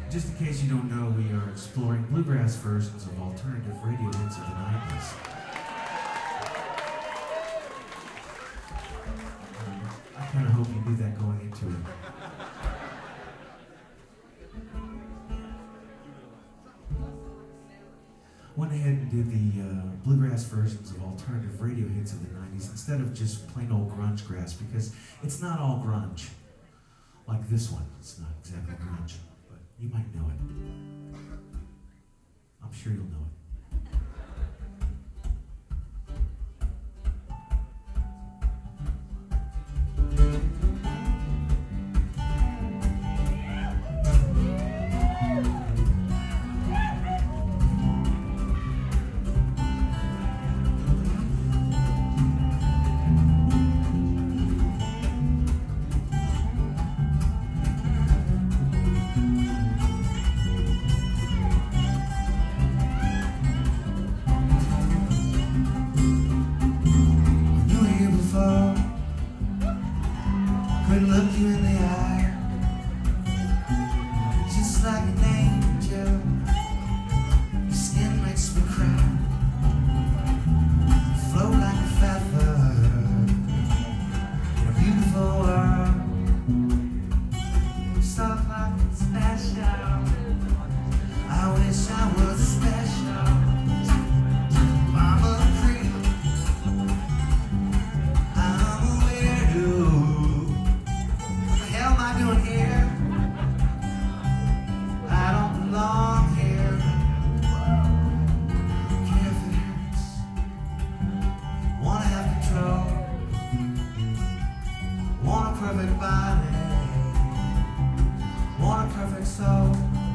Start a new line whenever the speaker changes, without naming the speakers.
Just in case you don't know, we are exploring bluegrass versions of alternative radio hits of the 90s. I kind of hope you knew that going into it. Went ahead and did the bluegrass versions of alternative radio hits of the 90s instead of just plain old grunge grass, because it's not all grunge. Like this one, it's not exactly grunge, but you might know it. I'm sure you'll know it. Couldn't look you in the eye, just like an angel. Your skin makes me cry, float like a feather in a beautiful world. Stuff like it's special. I wish I was special. Mama creep, I'm a weirdo. Doing here? I don't belong here. Care if it hurts. Wanna have control. Want a perfect body. Want a perfect soul.